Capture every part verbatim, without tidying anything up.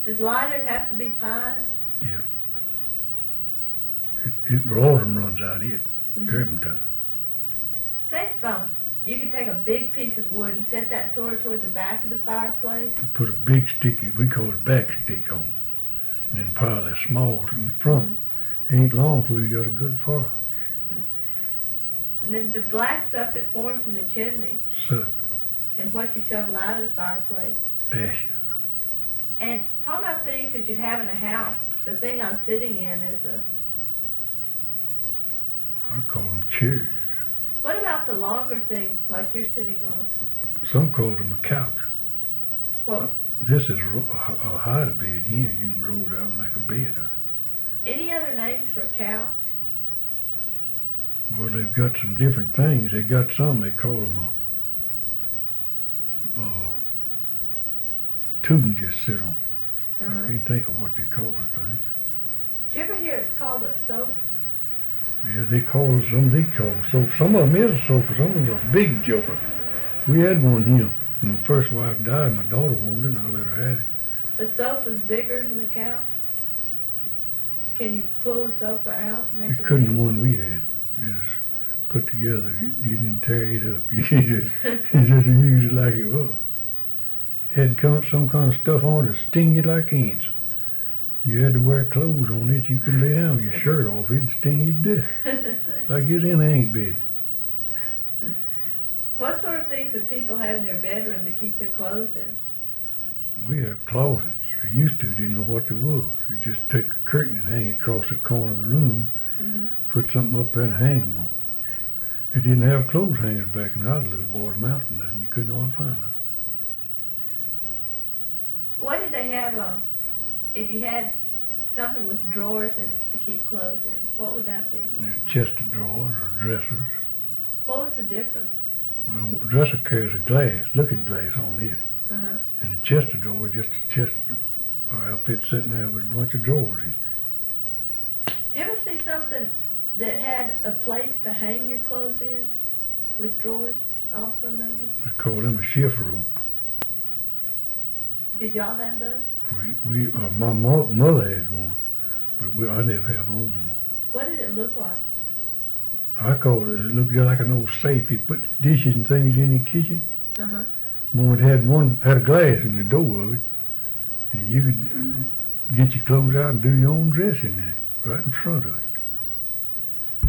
Does lighters have to be pine? Yeah. It, it, autumn runs out it, Mm-hmm. turpentine. Say if um, you could take a big piece of wood and set that sort of toward the back of the fireplace. Put a big sticky, we call it back stick on, and then pile the smalls in the front. Mm-hmm. Ain't long before you got a good fire. And then the black stuff that forms in the chimney. Soot, And what you shovel out of the fireplace. ashes. And talking about things that you'd have in a house, the thing I'm sitting in is a... I call them chairs. What about the longer things like you're sitting on? Some call them a couch. Well, This is a, ro- a, a hide bed here. You can roll it out and make a bed out of any other names for a couch? it. Well, they've got some different things. They got some, they call them a, oh, two can just sit on. Uh-huh. I can't think of what they call the thing. Did you ever hear it's called a sofa? Yeah, they call some, they call sofa. Some of them is a sofa, some of them a big joker. We had one here. When my first wife died, my daughter wanted it, and I let her have it. The sofa's bigger than the couch? Can you pull a sofa out and make We it couldn't big? the one we had. It was put together. You, you didn't tear it up. You just, you just used it like it was. Had come, some kind of stuff on it to sting you like ants. You had to wear clothes on it. You couldn't lay down with your shirt off. It'd sting you to death. Like it's in an ink bed. What sort of things would people have in their bedroom to keep their clothes in? We have closets. We used to, didn't know what they was. You just take a curtain and hang it across the corner of the room, Mm-hmm. put something up there and hang them on. It didn't have clothes hangers back in our little Border Mountain, and you couldn't always find them. What did they have, um, if you had something with drawers in it to keep clothes in, what would that be? There's chest of drawers or dressers. What was the difference? Well, a dresser carries a glass, looking glass on it. Uh-huh. And a chest of drawers, just a chest or outfit sitting there with a bunch of drawers in. Did you ever see something that had a place to hang your clothes in with drawers also maybe? They call them a shift rope. Did y'all have those? We, we uh, my mo- mother had one, but we, I never have owned one. What did it look like? I call it, it looked just like an old safe. You put dishes and things in the kitchen. Uh-huh. One had one had a glass in the door of it, and you could uh, get your clothes out and do your own dressing there, right in front of it.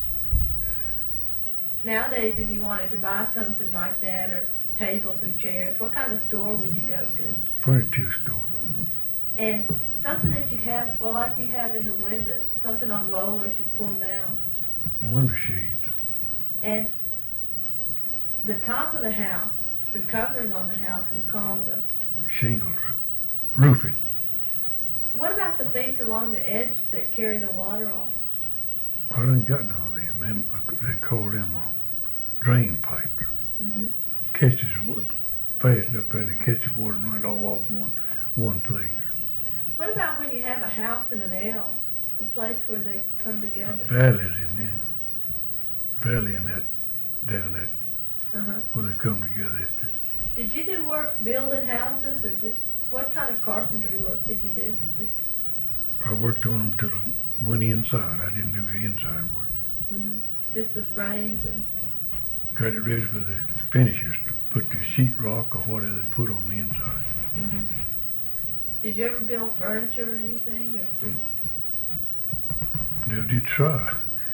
Nowadays, if you wanted to buy something like that, or tables or chairs, what kind of store would you go to? Furniture store. And something that you have, well, like you have in the windows, something on rollers you pull down. Window shades. And the top of the house, the covering on the house is called the... Shingles. Roofing. What about the things along the edge that carry the water off? I done got none of them. Them, they call them uh, drain pipes. Mm-hmm. Catches water fast up there, they catch the water and run it all off one one place. What about when you have a house in an L, the place where they come together? Valleys in there. Valley in that, down that, Uh-huh. where they come together. Did you do work building houses, or just, what kind of carpentry work did you do? Just, I worked on them till I went inside. I didn't do the inside work. mm-hmm. Just the frames and... Got it ready for the finishers to put the sheetrock or whatever they put on the inside. Mm-hmm. Did you ever build furniture or anything, or just... Never did try.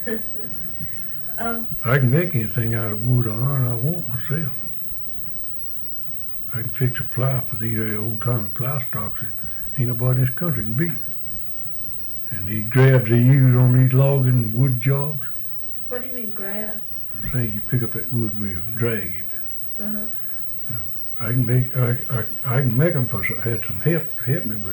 um, I can make anything out of wood or iron I want myself. I can fix a plow for these old-timey plow stocks that ain't nobody in this country can beat. And these grabs they use on these logging wood jobs, what do you mean grab? say you pick up that wood with and drag it. Uh-huh. I can make I, I, I can make them for I had some help help me, but